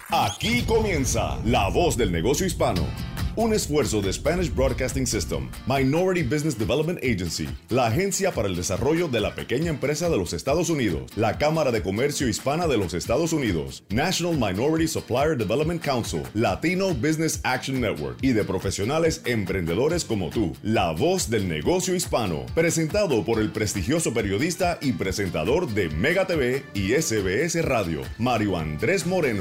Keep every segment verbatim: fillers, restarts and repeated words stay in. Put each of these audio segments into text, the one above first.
Aquí comienza La Voz del Negocio Hispano, un esfuerzo de Spanish Broadcasting System, Minority Business Development Agency, la agencia para el desarrollo de la pequeña empresa de los Estados Unidos, la Cámara de Comercio Hispana de los Estados Unidos, National Minority Supplier Development Council, Latino Business Action Network y de profesionales emprendedores como tú. La Voz del Negocio Hispano, presentado por el prestigioso periodista y presentador de Mega T V y S B S Radio, Mario Andrés Moreno.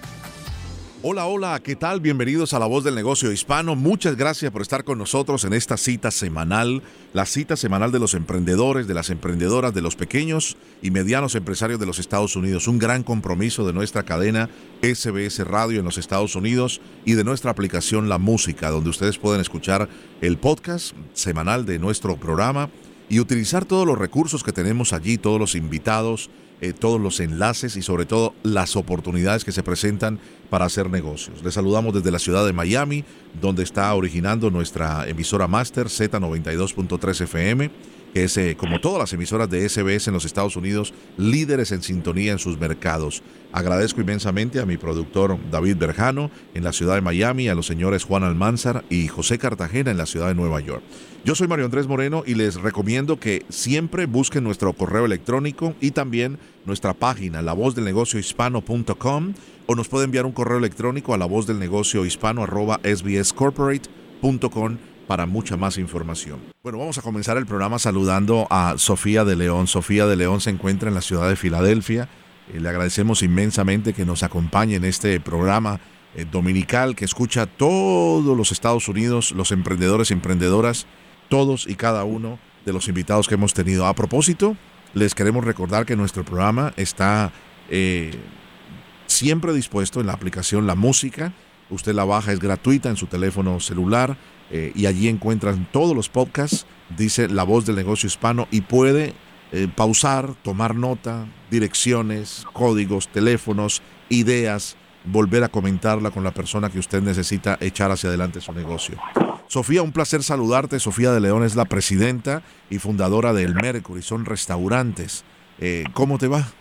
Hola, hola, ¿qué tal? Bienvenidos a La Voz del Negocio Hispano. Muchas gracias por estar con nosotros en esta cita semanal, la cita semanal de los emprendedores, de las emprendedoras, de los pequeños y medianos empresarios de los Estados Unidos. Un gran compromiso de nuestra cadena S B S Radio en los Estados Unidos y de nuestra aplicación La Música, donde ustedes pueden escuchar el podcast semanal de nuestro programa y utilizar todos los recursos que tenemos allí, todos los invitados, Eh, todos los enlaces y sobre todo las oportunidades que se presentan para hacer negocios. Les saludamos desde la ciudad de Miami, donde está originando nuestra emisora máster Z noventa y dos punto tres F M, que es, eh, como todas las emisoras de S B S en los Estados Unidos, líderes en sintonía en sus mercados. Agradezco inmensamente a mi productor David Berjano en la ciudad de Miami, a los señores Juan Almanzar y José Cartagena en la ciudad de Nueva York. Yo soy Mario Andrés Moreno y les recomiendo que siempre busquen nuestro correo electrónico y también nuestra página, la voz del negocio hispano punto com, o nos puede enviar un correo electrónico a la voz del negocio hispano arroba s b s corporate punto com para mucha más información. Bueno, vamos a comenzar el programa saludando a Sofía de León. Sofía de León se encuentra en la ciudad de Filadelfia. Eh, le agradecemos inmensamente que nos acompañe en este programa eh, dominical que escucha todos los Estados Unidos, los emprendedores y emprendedoras, todos y cada uno de los invitados que hemos tenido. A propósito, les queremos recordar que nuestro programa está eh, siempre dispuesto en la aplicación La Música. Usted la baja, es gratuita en su teléfono celular eh, y allí encuentran todos los podcasts, dice La Voz del Negocio Hispano, y puede eh, pausar, tomar nota, direcciones, códigos, teléfonos, ideas, volver a comentarla con la persona que usted necesita echar hacia adelante su negocio. Sofía, un placer saludarte. Sofía de León es la presidenta y fundadora del Mercury, son restaurantes. Eh, ¿Cómo te va?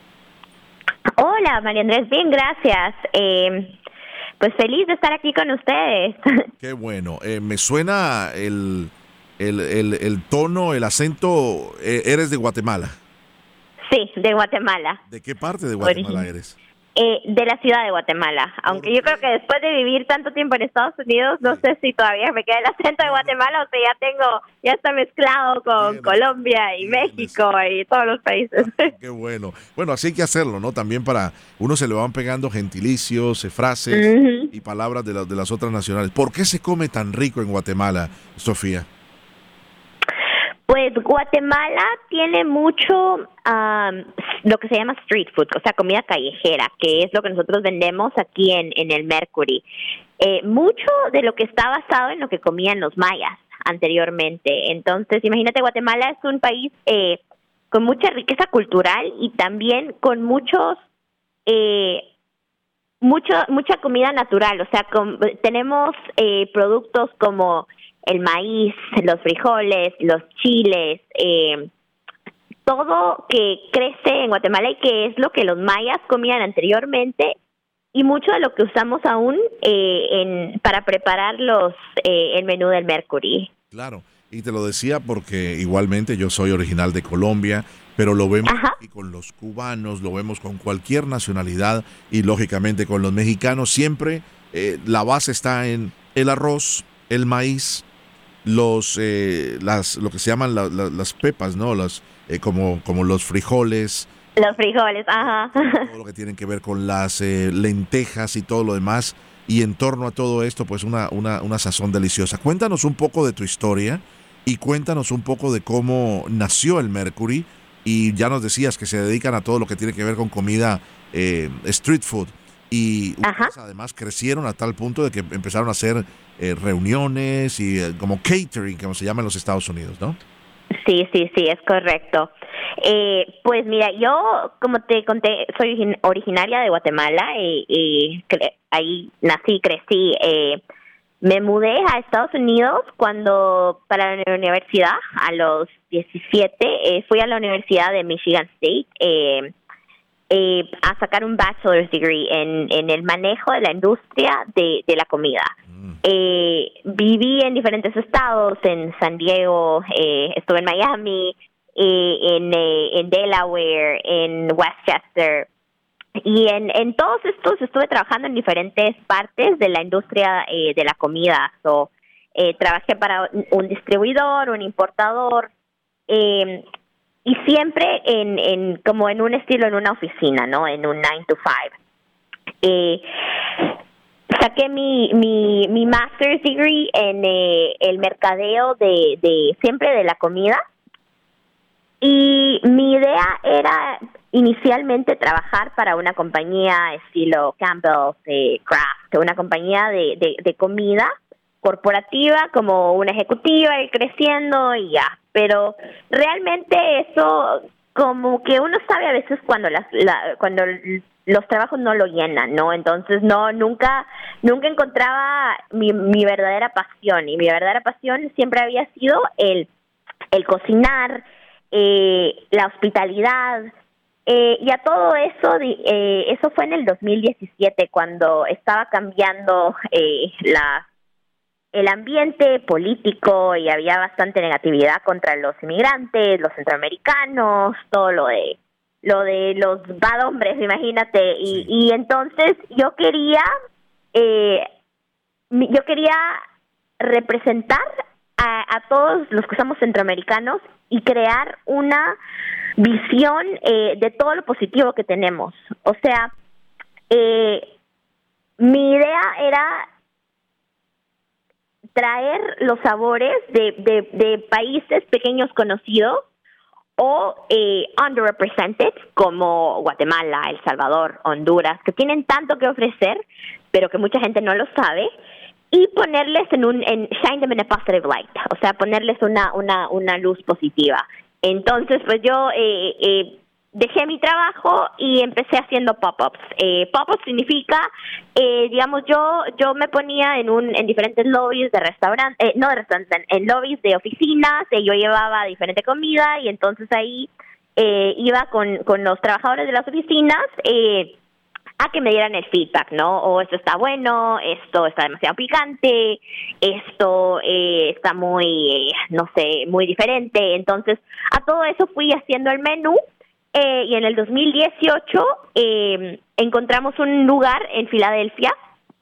Hola, María Andrés, bien, gracias. Eh, pues feliz de estar aquí con ustedes. Qué bueno. Eh, me suena el, el, el, el tono, el acento. Eh, ¿Eres de Guatemala? Sí, de Guatemala. ¿De qué parte de Guatemala Origin- eres? Eh, de la ciudad de Guatemala, aunque yo creo que después de vivir tanto tiempo en Estados Unidos, no sé si todavía me queda el acento de Guatemala o si ya tengo, ya está mezclado con Tienes, Colombia y tienes. México y todos los países. Qué bueno. Bueno, así hay que hacerlo, ¿no? También para uno se le van pegando gentilicios, eh, frases Uh-huh. y palabras de, la, de las otras nacionales. ¿Por qué se come tan rico en Guatemala, Sofía? Pues Guatemala tiene mucho um, lo que se llama street food, o sea, comida callejera, que es lo que nosotros vendemos aquí en, en el Mercury. Eh, mucho de lo que está basado en lo que comían los mayas anteriormente. Entonces, imagínate, Guatemala es un país eh, con mucha riqueza cultural y también con muchos... Eh, mucho mucha comida natural, o sea, con, tenemos eh, productos como el maíz, los frijoles, los chiles, eh, todo que crece en Guatemala y que es lo que los mayas comían anteriormente y mucho de lo que usamos aún eh, en, para preparar los eh, el menú del Mercury. Claro, y te lo decía porque igualmente yo soy original de Colombia, pero lo vemos Ajá. aquí con los cubanos, lo vemos con cualquier nacionalidad y lógicamente con los mexicanos. Siempre eh, la base está en el arroz, el maíz, los eh, las lo que se llaman la, la, las pepas, ¿no? Las eh, como como los frijoles, Los frijoles, ajá. todo lo que tienen que ver con las eh, lentejas y todo lo demás. Y en torno a todo esto, pues una, una, una sazón deliciosa. Cuéntanos un poco de tu historia y cuéntanos un poco de cómo nació el Mercury. Y ya nos decías que se dedican a todo lo que tiene que ver con comida eh, street food. Y ustedes además crecieron a tal punto de que empezaron a hacer eh, reuniones y eh, como catering, como se llama en los Estados Unidos, ¿no? Sí, sí, sí, es correcto. Eh, pues mira, yo, como te conté, soy origin- originaria de Guatemala y, y cre- ahí nací, crecí. Eh, me mudé a Estados Unidos cuando, para la universidad, a los diecisiete, eh, fui a la Universidad de Michigan State. Eh, eh, a sacar un bachelor's degree en, en el manejo de la industria de, de la comida. Mm. Eh, viví en diferentes estados, en San Diego, eh, estuve en Miami, eh, en, eh, en Delaware, en Westchester. Y en, en todos estos estuve trabajando en diferentes partes de la industria eh, de la comida. So, eh, trabajé para un distribuidor, un importador, eh, y siempre en, en como en un estilo, en una oficina, ¿no? En un nine to five. Eh, saqué mi, mi, mi master's degree en eh, el mercadeo de, de siempre de la comida. Y mi idea era inicialmente trabajar para una compañía estilo Campbell's, eh, Kraft, una compañía de, de, de comida corporativa, como una ejecutiva, ir creciendo y ya. Pero realmente eso, como que uno sabe a veces cuando las la, cuando los trabajos no lo llenan, ¿no? Entonces no nunca nunca encontraba mi, mi verdadera pasión, y mi verdadera pasión siempre había sido el el cocinar, eh, la hospitalidad. Eh, y a todo eso, eh, eso fue en el dos mil diecisiete, cuando estaba cambiando eh, la, el ambiente político y había bastante negatividad contra los inmigrantes, los centroamericanos, todo lo de lo de los bad hombres, imagínate. Y, sí. y entonces yo quería, eh, yo quería representar a, a todos los que somos centroamericanos y crear una visión eh, de todo lo positivo que tenemos. O sea, eh, mi idea era traer los sabores de, de, de países pequeños conocidos o eh, underrepresented, como Guatemala, El Salvador, Honduras, que tienen tanto que ofrecer, pero que mucha gente no lo sabe, y ponerles en un, en shine them in a positive light, o sea, ponerles una, una, una luz positiva. Entonces, pues yo eh, eh, dejé mi trabajo y empecé haciendo pop-ups. Eh, pop-ups significa, eh, digamos, yo yo me ponía en un en diferentes lobbies de restaurantes, eh, no de restaurantes, en lobbies de oficinas, eh, yo llevaba diferente comida y entonces ahí eh, iba con, con los trabajadores de las oficinas eh, a que me dieran el feedback, ¿no? O esto está bueno, esto está demasiado picante, esto eh, está muy, eh, no sé, muy diferente. Entonces, a todo eso fui haciendo el menú eh, y en el dos mil dieciocho eh, encontramos un lugar en Filadelfia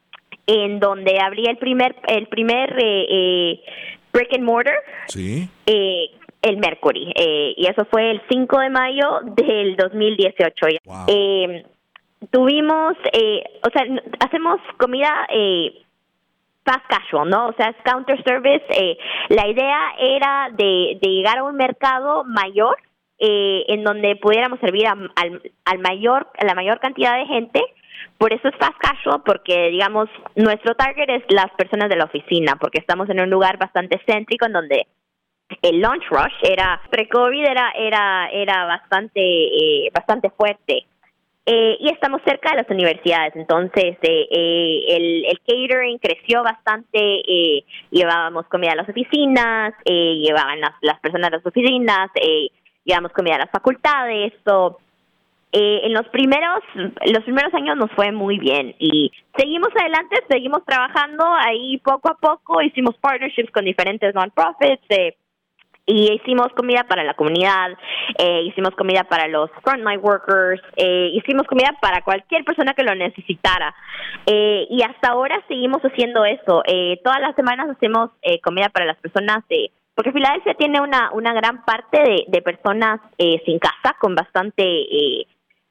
en donde abría el primer el primer eh, eh, brick and mortar, sí, eh, el Mercury, eh, y eso fue el cinco de mayo del dos mil dieciocho. Wow. Eh, Tuvimos, eh, o sea, hacemos comida eh, fast casual, ¿no? O sea, es counter service. Eh, la idea era de, de llegar a un mercado mayor eh, en donde pudiéramos servir a, al, al mayor, a la mayor cantidad de gente. Por eso es fast casual, porque, digamos, nuestro target es las personas de la oficina, porque estamos en un lugar bastante céntrico en donde el lunch rush era, pre-COVID era, era, era bastante, eh, bastante fuerte. Eh, y estamos cerca de las universidades, entonces eh, eh, el, el catering creció bastante, eh, llevábamos comida a las oficinas, eh, llevaban las, las personas a las oficinas, eh, llevábamos comida a las facultades. So, eh, en los primeros los primeros años nos fue muy bien y seguimos adelante, seguimos trabajando ahí poco a poco, hicimos partnerships con diferentes non-profits, eh, y hicimos comida para la comunidad, eh, hicimos comida para los frontline workers, eh, hicimos comida para cualquier persona que lo necesitara. Eh, y hasta ahora seguimos haciendo eso. Eh, todas las semanas hacemos eh, comida para las personas, de, porque Filadelfia tiene una, una gran parte de, de personas eh, sin casa, con bastante eh,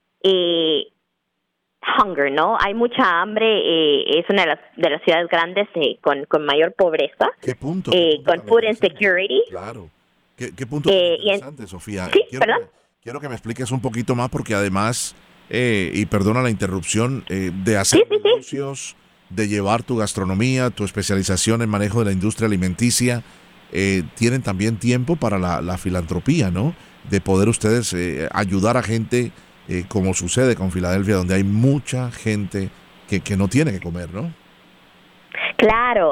eh, hunger, ¿no? Hay mucha hambre, eh, es una de las, de las ciudades grandes eh, con, con mayor pobreza. ¿Qué punto? Eh, ¿Qué punto con food insecurity. Claro. ¿Qué, qué punto eh, interesante, en, Sofía? Sí, quiero, ¿perdón? que, quiero que me expliques un poquito más porque además, eh, y perdona la interrupción, eh, de hacer sí, sí, negocios, sí. de llevar tu gastronomía, tu especialización en manejo de la industria alimenticia, eh, tienen también tiempo para la, la filantropía, ¿no? De poder ustedes eh, ayudar a gente, eh, como sucede con Filadelfia, donde hay mucha gente que, que no tiene que comer, ¿no? Claro,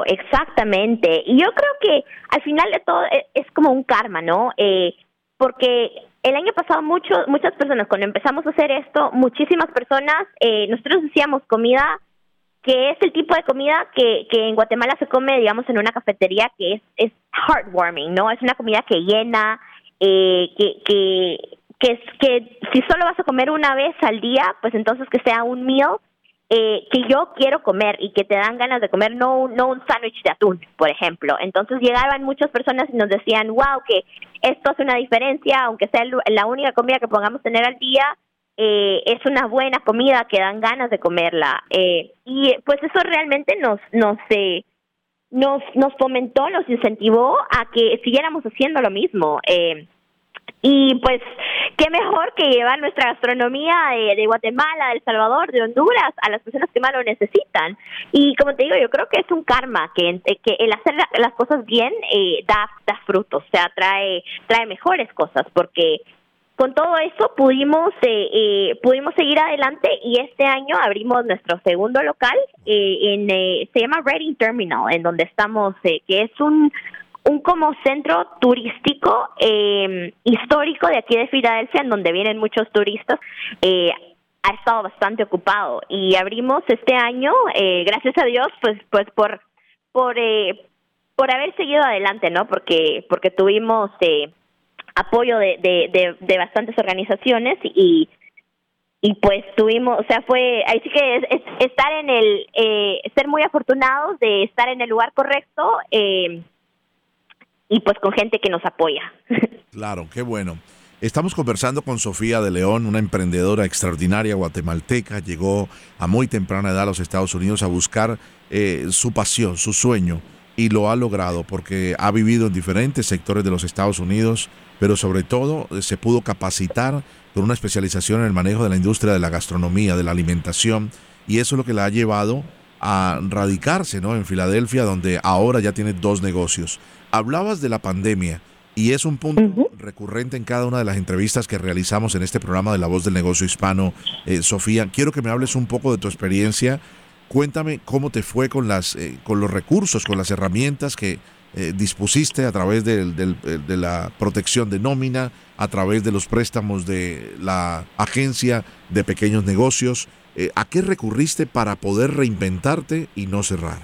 exactamente. Y yo creo que al final de todo es, es como un karma, ¿no? Eh, porque el año pasado mucho, muchas personas, cuando empezamos a hacer esto, muchísimas personas, eh, nosotros hacíamos comida que es el tipo de comida que, que en Guatemala se come, digamos, en una cafetería, que es, es heartwarming, ¿no? Es una comida que llena, eh, que, que, que, es, que si solo vas a comer una vez al día, pues entonces que sea un meal eh, que yo quiero comer y que te dan ganas de comer, no, no un sándwich de atún, por ejemplo. Entonces llegaban muchas personas y nos decían, wow, que esto hace una diferencia, aunque sea la única comida que podamos tener al día, Eh, es una buena comida que dan ganas de comerla, eh, y pues eso realmente nos nos eh, nos nos fomentó, nos incentivó a que siguiéramos haciendo lo mismo, eh, y pues qué mejor que llevar nuestra gastronomía de, de Guatemala, de El Salvador, de Honduras a las personas que más lo necesitan. Y como te digo, yo creo que es un karma, que, que el hacer las cosas bien eh, da da frutos, o sea, trae trae mejores cosas, porque con todo eso pudimos eh, eh, pudimos seguir adelante, y este año abrimos nuestro segundo local eh, en eh, se llama Reading Terminal, en donde estamos, eh, que es un un como centro turístico eh, histórico de aquí de Filadelfia, en donde vienen muchos turistas. Eh, ha estado bastante ocupado y abrimos este año, eh, gracias a Dios, pues pues por por eh, por haber seguido adelante, ¿no? Porque porque tuvimos eh, apoyo de, de, de, de bastantes organizaciones, y y pues tuvimos, o sea, fue, ahí sí que es, es estar en el, eh, ser muy afortunados de estar en el lugar correcto, eh, y pues con gente que nos apoya. Claro, qué bueno. Estamos conversando con Sofía de León, una emprendedora extraordinaria guatemalteca. Llegó a muy temprana edad a los Estados Unidos a buscar eh, su pasión, su sueño, y lo ha logrado porque ha vivido en diferentes sectores de los Estados Unidos, pero sobre todo eh, se pudo capacitar con una especialización en el manejo de la industria de la gastronomía, de la alimentación, y eso es lo que la ha llevado a radicarse, ¿no?, en Filadelfia, donde ahora ya tiene dos negocios. Hablabas de la pandemia, y es un punto uh-huh. recurrente en cada una de las entrevistas que realizamos en este programa de La Voz del Negocio Hispano. Eh, Sofía, quiero que me hables un poco de tu experiencia. Cuéntame cómo te fue con las eh, con los recursos, con las herramientas que eh, dispusiste a través del, del, de la protección de nómina, a través de los préstamos de la Agencia de Pequeños Negocios. Eh, ¿A qué recurriste para poder reinventarte y no cerrar?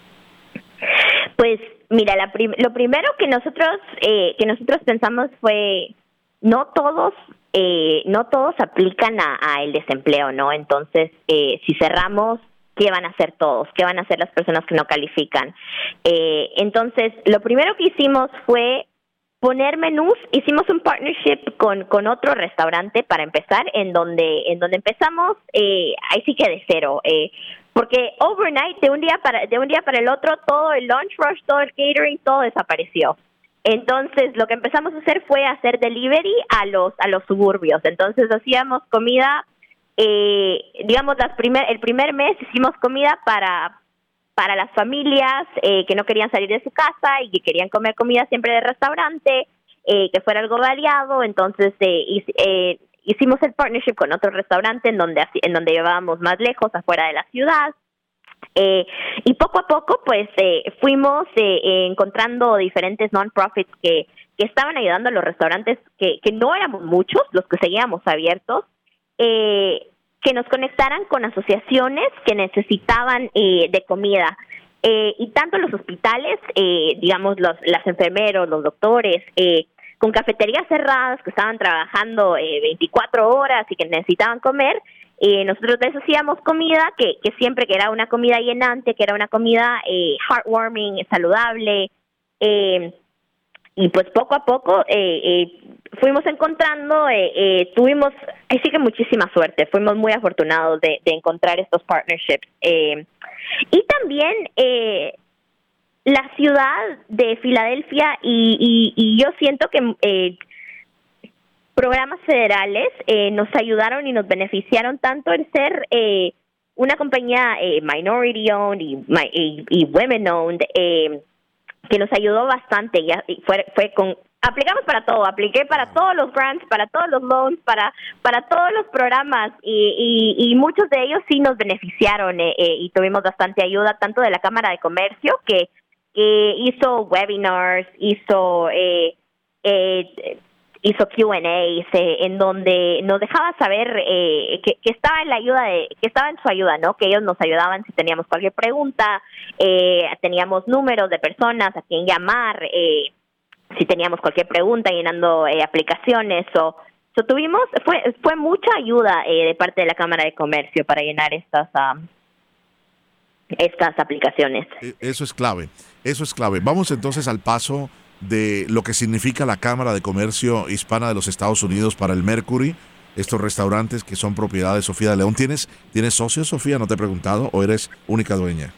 Pues mira, la prim- lo primero que nosotros eh, que nosotros pensamos fue, no todos eh, no todos aplican a, a el desempleo, ¿no? Entonces, eh, si cerramos, ¿qué van a hacer todos? ¿Qué van a hacer las personas que no califican? Eh, entonces, lo primero que hicimos fue poner menús. Hicimos un partnership con, con otro restaurante para empezar, en donde en donde empezamos, eh, ahí sí que de cero, eh, porque overnight, de un día para de un día para el otro, todo el lunch rush, todo el catering, todo desapareció. Entonces, lo que empezamos a hacer fue hacer delivery a los a los suburbios. Entonces, hacíamos comida. Eh, digamos, las primer, el primer mes hicimos comida para para las familias eh, que no querían salir de su casa y que querían comer comida siempre de restaurante, eh, que fuera algo variado. Entonces eh, eh, hicimos el partnership con otro restaurante en donde en donde llevábamos más lejos, afuera de la ciudad, eh, y poco a poco pues eh, fuimos eh, eh, encontrando diferentes non-profits que, que estaban ayudando a los restaurantes, que, que no éramos muchos los que seguíamos abiertos, eh, que nos conectaran con asociaciones que necesitaban eh, de comida. Eh, y tanto los hospitales, eh, digamos, los las enfermeros, los doctores, eh, con cafeterías cerradas que estaban trabajando eh, veinticuatro horas y que necesitaban comer, eh, nosotros les hacíamos comida que, que siempre que era una comida llenante, que era una comida eh, heartwarming, saludable, eh, y pues poco a poco eh, eh, fuimos encontrando, eh, eh, tuvimos, ahí sí que muchísima suerte, fuimos muy afortunados de, de encontrar estos partnerships. Eh, y también eh, la ciudad de Filadelfia, y, y, y yo siento que eh, programas federales eh, nos ayudaron y nos beneficiaron tanto en ser eh, una compañía eh, minority owned y, y, y women owned, eh, que nos ayudó bastante. Ya fue fue con aplicamos para todo, apliqué para todos los grants, para todos los loans, para para todos los programas, y y, y muchos de ellos sí nos beneficiaron, eh, eh, y tuvimos bastante ayuda tanto de la Cámara de Comercio, que que hizo webinars, hizo eh, eh, hizo Q and A's eh, en donde nos dejaba saber eh, que, que estaba en la ayuda de, que estaba en su ayuda, ¿no? Que ellos nos ayudaban si teníamos cualquier pregunta, eh, teníamos números de personas a quien llamar, eh, si teníamos cualquier pregunta llenando eh, aplicaciones o so, tuvimos fue fue mucha ayuda eh, de parte de la Cámara de Comercio para llenar estas um, estas aplicaciones. Eso es clave, eso es clave. Vamos entonces al paso de lo que significa la Cámara de Comercio Hispana de los Estados Unidos para el Mercury, estos restaurantes que son propiedad de Sofía de León. ¿Tienes, ¿tienes socios, Sofía? ¿No te he preguntado? ¿O eres única dueña?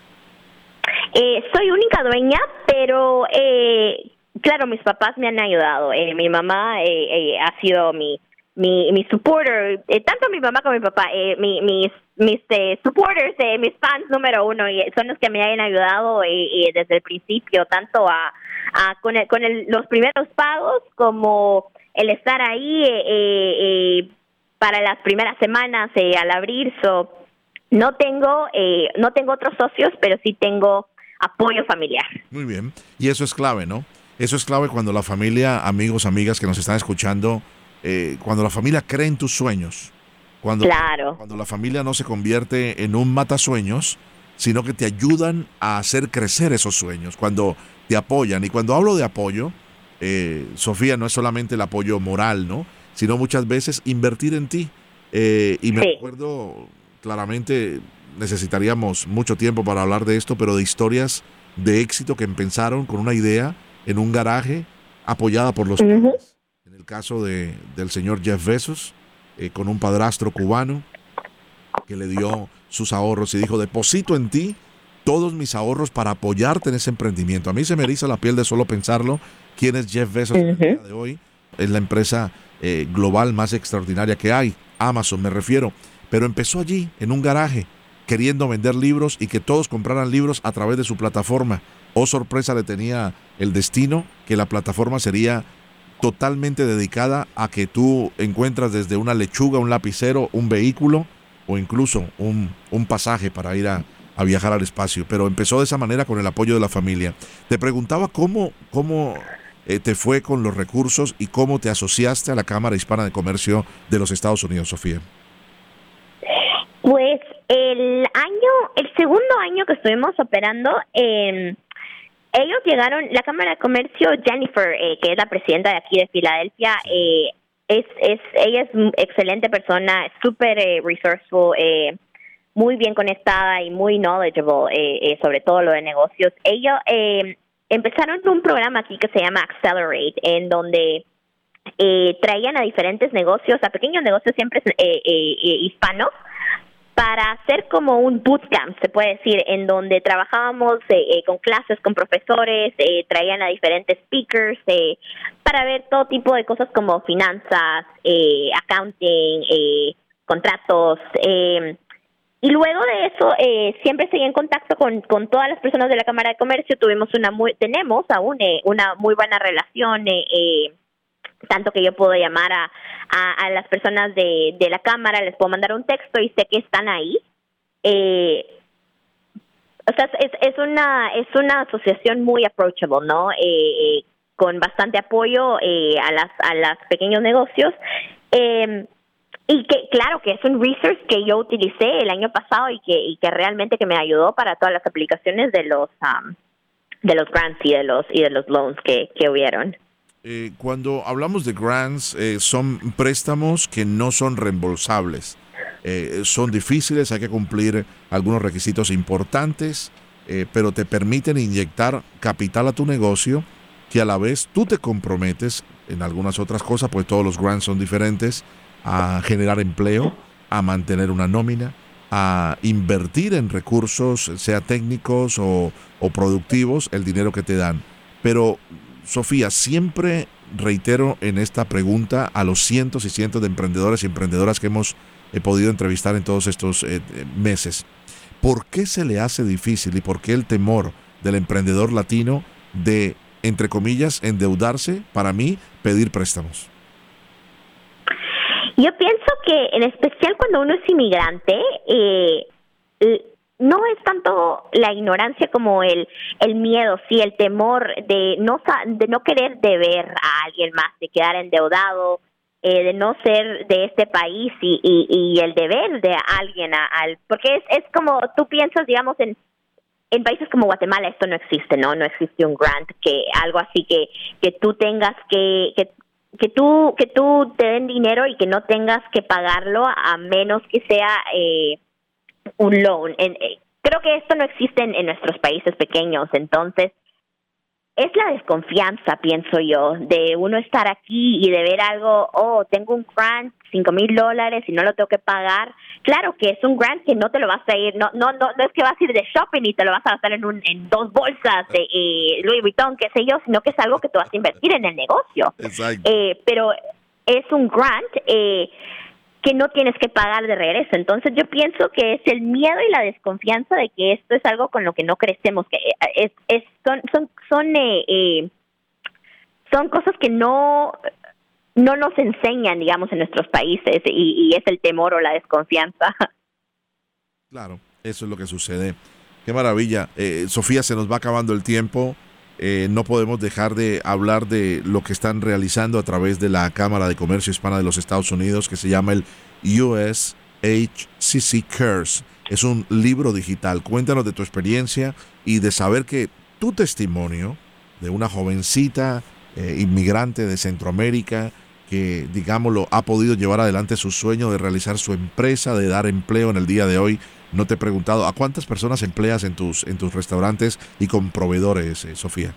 Eh, soy única dueña, pero eh, claro, mis papás me han ayudado. Eh, mi mamá eh, eh, ha sido mi mi mi supporter, eh, tanto mi mamá como mi papá, eh, mi, mis mis eh, supporters, eh, mis fans número uno, y son los que me han ayudado eh, eh, desde el principio, tanto a, a con el, con el, los primeros pagos como el estar ahí eh, eh, para las primeras semanas eh, al abrir. So, no tengo eh, no tengo otros socios, pero sí tengo apoyo familiar. Muy bien, y eso es clave, ¿no? Eso es clave cuando la familia, amigos, amigas que nos están escuchando, eh, cuando la familia cree en tus sueños, cuando, claro. cuando la familia no se convierte en un matasueños, sino que te ayudan a hacer crecer esos sueños, cuando te apoyan. Y cuando hablo de apoyo, eh, Sofía, no es solamente el apoyo moral, ¿no? Sino muchas veces invertir en ti. Eh, y me sí. acuerdo claramente, necesitaríamos mucho tiempo para hablar de esto, pero de historias de éxito que empezaron con una idea en un garaje apoyada por los uh-huh. padres. En el caso de, del señor Jeff Bezos, eh, con un padrastro cubano que le dio sus ahorros y dijo: deposito en ti todos mis ahorros para apoyarte en ese emprendimiento. A mí se me eriza la piel de solo pensarlo. ¿Quién es Jeff Bezos uh-huh. en el día de hoy? Es la empresa eh, global más extraordinaria que hay, Amazon me refiero, pero empezó allí, en un garaje, queriendo vender libros y que todos compraran libros a través de su plataforma. Oh, sorpresa, le tenía el destino que la plataforma sería totalmente dedicada a que tú encuentras desde una lechuga, un lapicero, un vehículo o incluso un, un pasaje para ir a, a viajar al espacio. Pero empezó de esa manera con el apoyo de la familia. Te preguntaba cómo, cómo eh, te fue con los recursos y cómo te asociaste a la Cámara Hispana de Comercio de los Estados Unidos, Sofía. Pues el año, el segundo año que estuvimos operando, eh, ellos llegaron, la Cámara de Comercio, Jennifer, eh, que es la presidenta de aquí de Filadelfia, eh, es, es, ella es excelente persona, súper eh, resourceful, eh, muy bien conectada y muy knowledgeable eh, eh, sobre todo lo de negocios. Ellos eh, empezaron un programa aquí que se llama Accelerate, en donde eh, traían a diferentes negocios, a pequeños negocios siempre eh, eh, eh, hispanos, para hacer como un bootcamp, se puede decir, en donde trabajábamos eh, eh, con clases, con profesores, eh, traían a diferentes speakers eh, para ver todo tipo de cosas como finanzas, eh, accounting, eh, contratos. Eh, y luego de eso, eh, siempre seguí en contacto con, con todas las personas de la Cámara de Comercio. Tuvimos una muy, tenemos aún eh, una muy buena relación, eh, eh, tanto que yo puedo llamar a, a, a las personas de, de la Cámara, les puedo mandar un texto y sé que están ahí. Eh, o sea, es, es una es una asociación muy approachable, ¿no? Eh, eh, con bastante apoyo eh, a las a los pequeños negocios. Eh, y que claro que es un resource que yo utilicé el año pasado y que y que realmente que me ayudó para todas las aplicaciones de los um, de los grants y de los y de los loans que, que hubieron. Eh, cuando hablamos de grants, eh, son préstamos que no son reembolsables. Eh, son difíciles, hay que cumplir algunos requisitos importantes, eh, pero te permiten inyectar capital a tu negocio, que a la vez tú te comprometes en algunas otras cosas, pues todos los grants son diferentes, a generar empleo, a mantener una nómina, a invertir en recursos, sea técnicos o, o productivos, el dinero que te dan. Pero Sofía, siempre reitero en esta pregunta a los cientos y cientos de emprendedores y emprendedoras que hemos he podido entrevistar en todos estos eh, meses. ¿Por qué se le hace difícil y por qué el temor del emprendedor latino de, entre comillas, endeudarse, para mí, pedir préstamos? Yo pienso que en especial cuando uno es inmigrante, eh, no es tanto la ignorancia como el el miedo, sí, el temor de no de no querer deber a alguien más, de quedar endeudado, eh, de no ser de este país y, y, y el deber de alguien a, al porque es es como tú piensas, digamos, en en países como Guatemala esto no existe, no no existe un grant, que algo así que que tú tengas que que que tú que tú te den dinero y que no tengas que pagarlo a menos que sea eh, un loan. En, eh, creo que esto no existe en, en nuestros países pequeños, entonces es la desconfianza, pienso yo, de uno estar aquí y de ver algo, oh, tengo un grant, cinco mil dólares y no lo tengo que pagar. Claro que es un grant que no te lo vas a ir, no no no, no es que vas a ir de shopping y te lo vas a gastar en un en dos bolsas de eh, Louis Vuitton, qué sé yo, sino que es algo que tú vas a invertir en el negocio. Exacto. Eh, pero es un grant eh, que no tienes que pagar de regreso. Entonces yo pienso que es el miedo y la desconfianza de que esto es algo con lo que no crecemos, que es, es son son son eh, eh, son cosas que no no nos enseñan, digamos, en nuestros países, y, y es el temor o la desconfianza. Claro, eso es lo que sucede. Qué maravilla. Eh, Sofía, se nos va acabando el tiempo. Eh, no podemos dejar de hablar de lo que están realizando a través de la Cámara de Comercio Hispana de los Estados Unidos, que se llama el U S H C C Cares. Es un libro digital. Cuéntanos de tu experiencia y de saber que tu testimonio de una jovencita eh, inmigrante de Centroamérica que, digámoslo, ha podido llevar adelante su sueño de realizar su empresa, de dar empleo en el día de hoy. No te he preguntado, ¿a cuántas personas empleas en tus en tus restaurantes y con proveedores, eh, Sofía?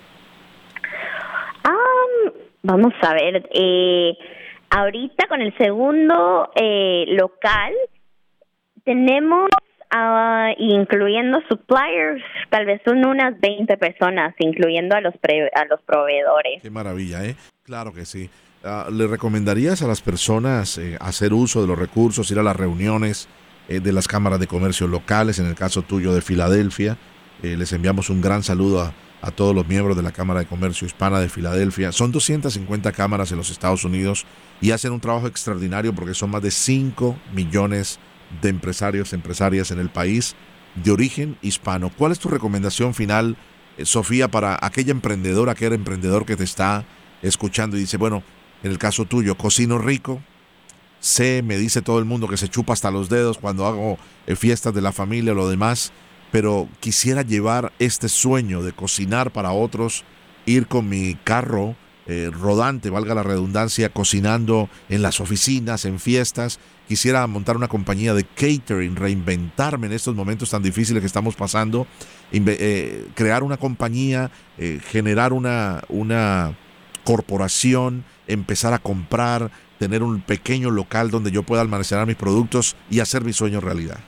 Um, vamos a ver, eh, ahorita con el segundo eh, local tenemos, uh, incluyendo suppliers, tal vez son unas veinte personas, incluyendo a los pre- a los proveedores. Qué maravilla, ¿eh? Claro que sí. Uh, ¿Le recomendarías a las personas eh, hacer uso de los recursos, ir a las reuniones eh, de las cámaras de comercio locales, en el caso tuyo de Filadelfia? Eh, les enviamos un gran saludo a, a todos los miembros de la Cámara de Comercio Hispana de Filadelfia. Son doscientas cincuenta cámaras en los Estados Unidos y hacen un trabajo extraordinario porque son más de cinco millones de empresarios, empresarias en el país de origen hispano. ¿Cuál es tu recomendación final, eh, Sofía, para aquella emprendedora, aquel emprendedor que te está escuchando y dice, bueno, en el caso tuyo, cocino rico, sé, me dice todo el mundo que se chupa hasta los dedos cuando hago eh, fiestas de la familia o lo demás, pero quisiera llevar este sueño de cocinar para otros, ir con mi carro eh, rodante, valga la redundancia, cocinando en las oficinas, en fiestas. Quisiera montar una compañía de catering, reinventarme en estos momentos tan difíciles que estamos pasando, inve- eh, crear una compañía, eh, generar una, una corporación, empezar a comprar, tener un pequeño local donde yo pueda almacenar mis productos y hacer mi sueño realidad.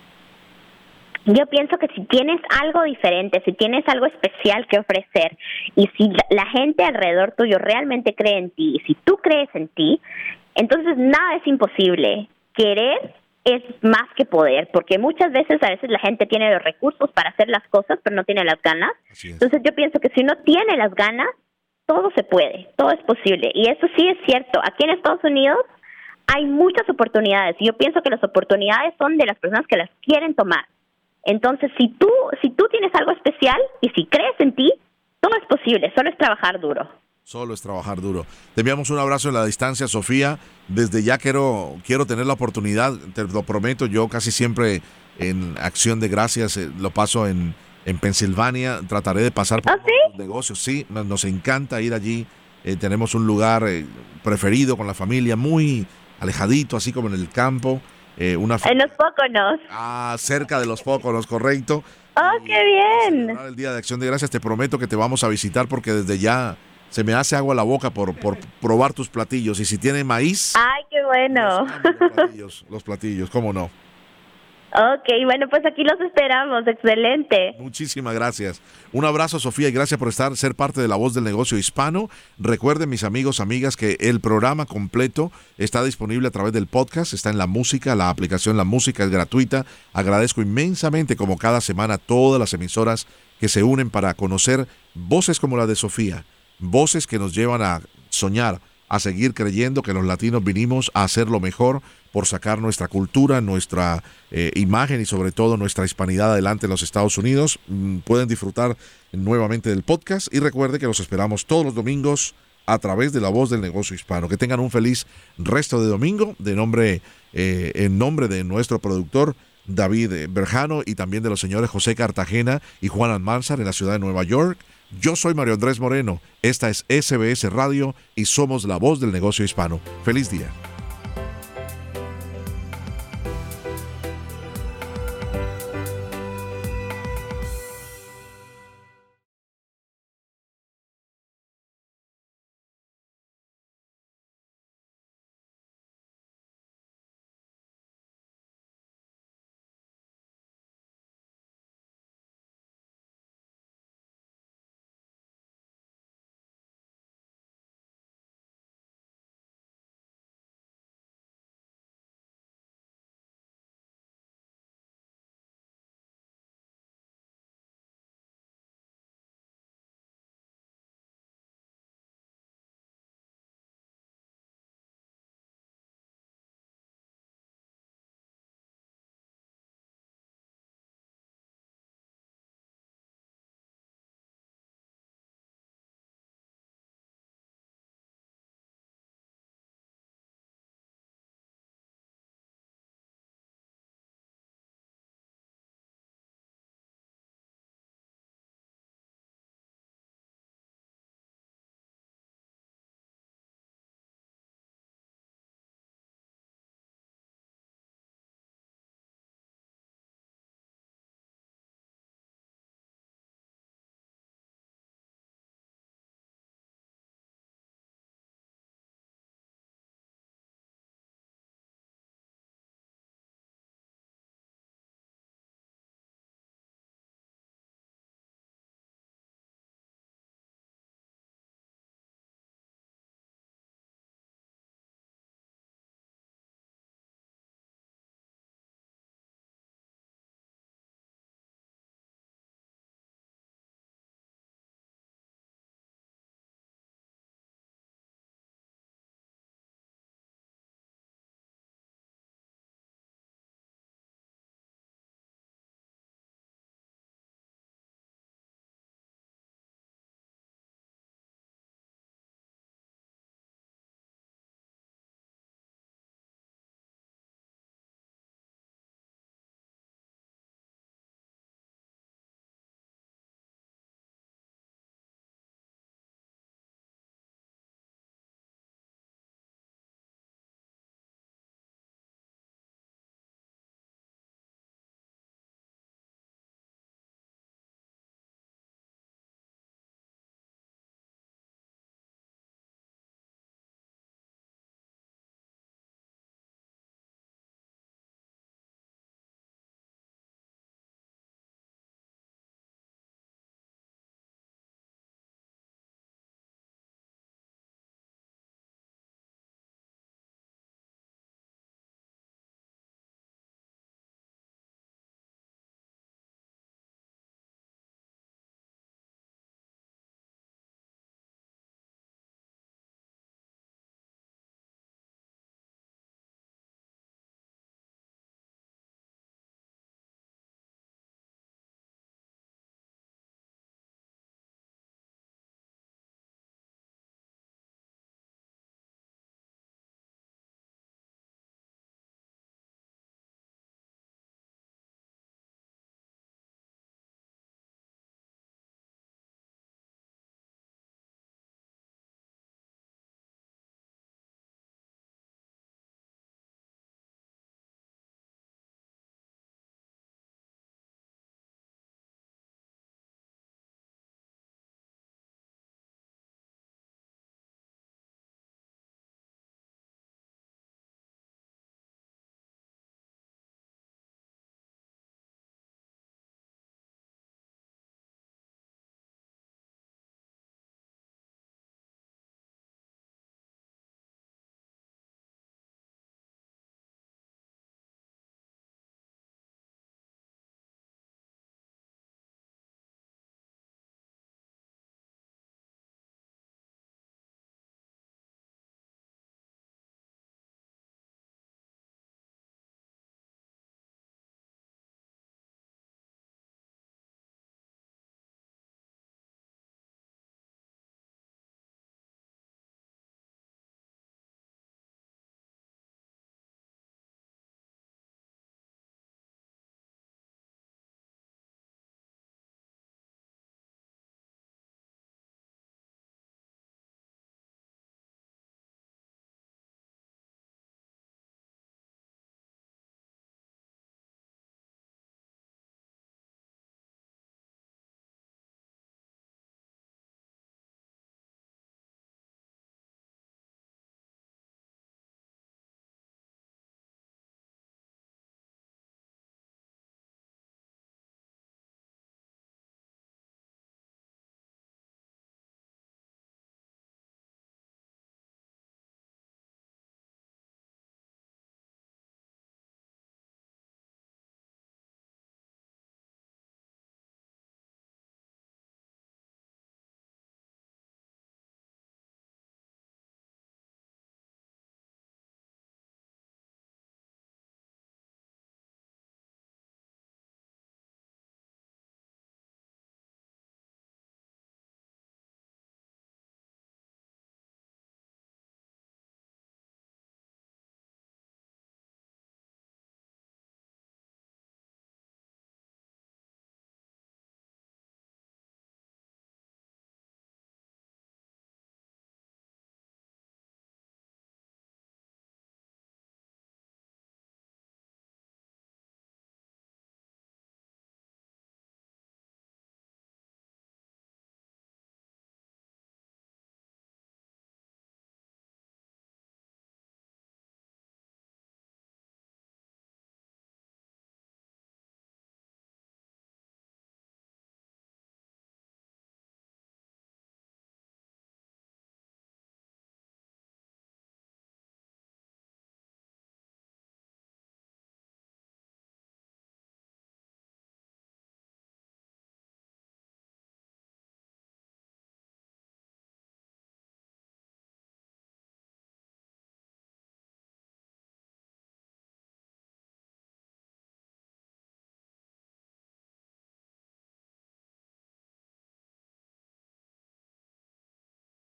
Yo pienso que si tienes algo diferente, si tienes algo especial que ofrecer y si la, la gente alrededor tuyo realmente cree en ti, y si tú crees en ti, entonces nada es imposible. Querer es más que poder, porque muchas veces, a veces la gente tiene los recursos para hacer las cosas, pero no tiene las ganas. Entonces yo pienso que si uno tiene las ganas, todo se puede, todo es posible. Y eso sí es cierto. Aquí en Estados Unidos hay muchas oportunidades y yo pienso que las oportunidades son de las personas que las quieren tomar. Entonces, si tú si tú tienes algo especial y si crees en ti, todo es posible, solo es trabajar duro. Solo es trabajar duro. Te enviamos un abrazo en la distancia, Sofía. Desde ya quiero quiero tener la oportunidad, te lo prometo, yo casi siempre en Acción de Gracias eh, lo paso en, en Pensilvania. Trataré de pasar por ¿Ah, sí? los negocios. Sí, nos, nos encanta ir allí. Eh, tenemos un lugar eh, preferido con la familia, muy alejadito, así como en el campo. Eh, una En los Póconos. Ah, cerca de los Póconos, correcto. ¡Oh, Y qué bien! el Día de Acción de Gracias, te prometo que te vamos a visitar porque desde ya se me hace agua a la boca por, por probar tus platillos. Y si tiene maíz... ¡Ay, qué bueno! Los, los platillos, los platillos, cómo no. Ok, bueno, pues aquí los esperamos. Excelente. Muchísimas gracias. Un abrazo, Sofía, y gracias por estar, ser parte de La Voz del Negocio Hispano. Recuerden, mis amigos, amigas, que el programa completo está disponible a través del podcast, está en La Música, la aplicación La Música es gratuita. Agradezco inmensamente, como cada semana, todas las emisoras que se unen para conocer voces como la de Sofía, voces que nos llevan a soñar, a seguir creyendo que los latinos vinimos a hacerlo mejor por sacar nuestra cultura, nuestra eh, imagen y sobre todo nuestra hispanidad adelante en los Estados Unidos. Mm, pueden disfrutar nuevamente del podcast y recuerde que los esperamos todos los domingos a través de La Voz del Negocio Hispano. Que tengan un feliz resto de domingo. De nombre, eh, en nombre de nuestro productor David Berjano y también de los señores José Cartagena y Juan Almanzar en la ciudad de Nueva York. Yo soy Mario Andrés Moreno. Esta es S B S Radio y somos La Voz del Negocio Hispano. Feliz día.